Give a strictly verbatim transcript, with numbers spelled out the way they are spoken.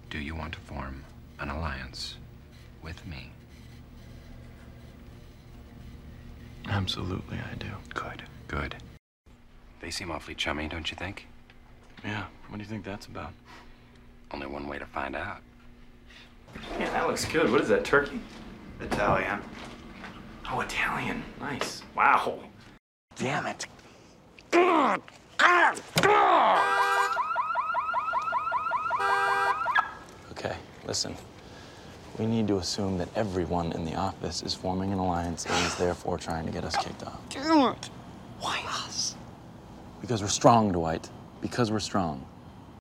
Do you want to form an alliance with me? Absolutely, I do. Good, good. They seem awfully chummy, don't you think? Yeah, what do you think that's about? Only one way to find out. Yeah, that looks good. What is that, turkey? Italian. Oh, Italian. Nice. Wow. Damn it. Okay, listen. We need to assume that everyone in the office is forming an alliance and is therefore trying to get us kicked off. Damn it. Why us? Because we're strong, Dwight. Because we're strong.